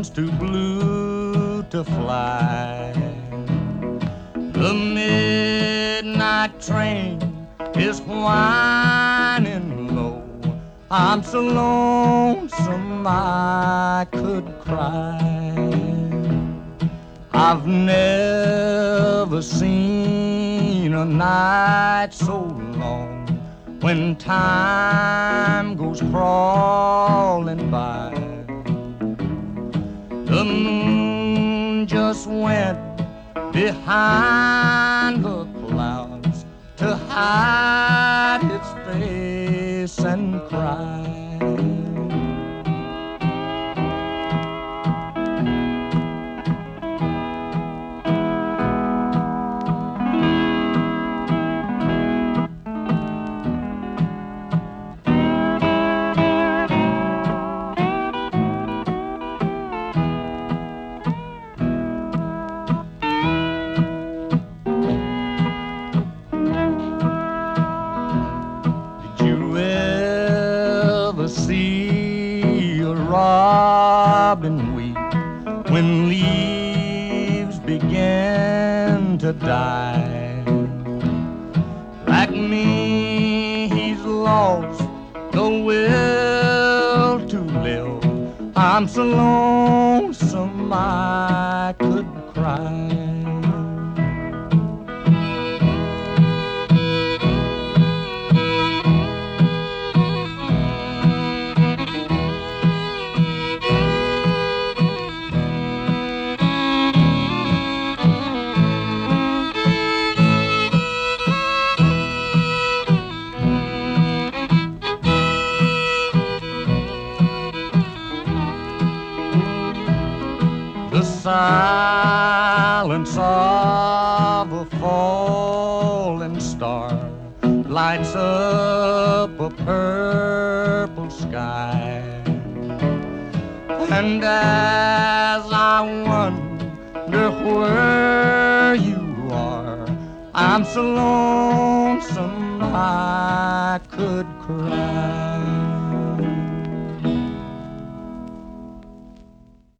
clouds too blue to fly. The midnight train is whining low. I'm so lonesome I could cry. I've never seen a night so long when time goes crawling by. The moon just went behind the clouds to hide its face and cry. See a robin weep when leaves begin to die. Like me, he's lost the will to live. I'm so lonesome I could cry. The silence of a falling star lights up a purple sky. And as I wonder where you are, I'm so lonesome I could cry.